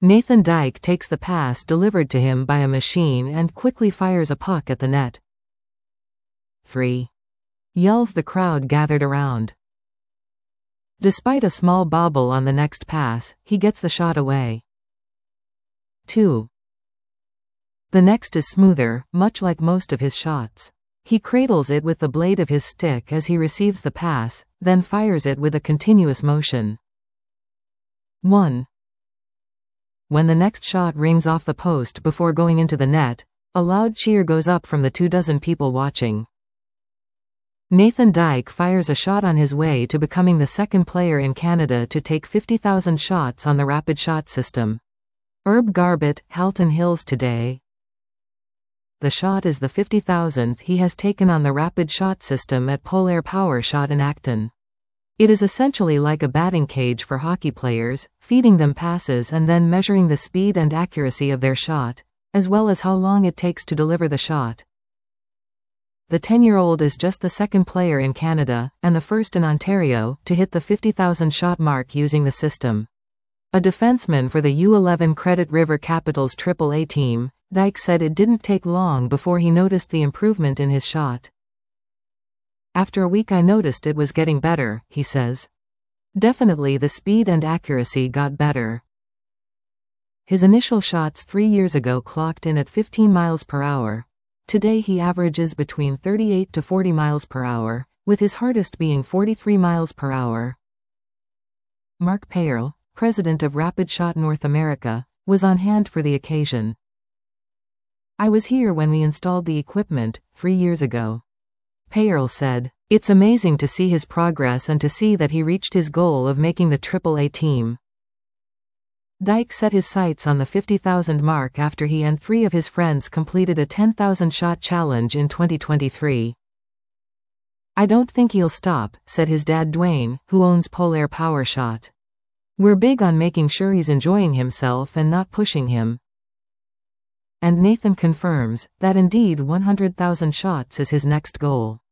Nathan Dyke takes the pass delivered to him by a machine and quickly fires a puck at the net. 3. Yells the crowd gathered around. Despite a small bobble on the next pass, he gets the shot away. 2. The next is smoother, much like most of his shots. He cradles it with the blade of his stick as he receives the pass, then fires it with a continuous motion. 1. When the next shot rings off the post before going into the net, a loud cheer goes up from the 24 people watching. Nathan Dyke fires a shot on his way to becoming the second player in Canada to take 50,000 shots on the rapid shot system. Herb Garbett, Halton Hills Today. The shot is the 50,000th he has taken on the rapid shot system at Polair Power Shot in Acton. It is essentially like a batting cage for hockey players, feeding them passes and then measuring the speed and accuracy of their shot, as well as how long it takes to deliver the shot. The 10-year-old is just the second player in Canada, and the first in Ontario, to hit the 50,000 shot mark using the system. A defenseman for the U11 Credit River Capitals AAA team, Dyke said it didn't take long before he noticed the improvement in his shot. After a week I noticed it was getting better, he says. Definitely the speed and accuracy got better. His initial shots 3 years ago clocked in at 15 miles per hour. Today he averages between 38 to 40 miles per hour, with his hardest being 43 miles per hour. Mark Payerl, president of Rapid Shot North America, was on hand for the occasion. I was here when we installed the equipment, 3 years ago. Payerl said, "It's amazing to see his progress and to see that he reached his goal of making the AAA team." Dyke set his sights on the 50,000 mark after he and 3 of his friends completed a 10,000 shot challenge in 2023. "I don't think he'll stop," said his dad Dwayne, who owns Polair Power Shot. "We're big on making sure he's enjoying himself and not pushing him." And Nathan confirms that indeed 100,000 shots is his next goal.